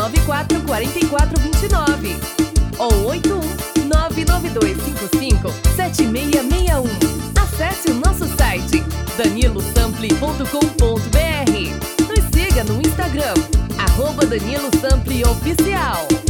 994 4429 ou 81992557661. Acesse o nosso site danilosample.com.br. Nos siga no Instagram @DaniloSample Oficial.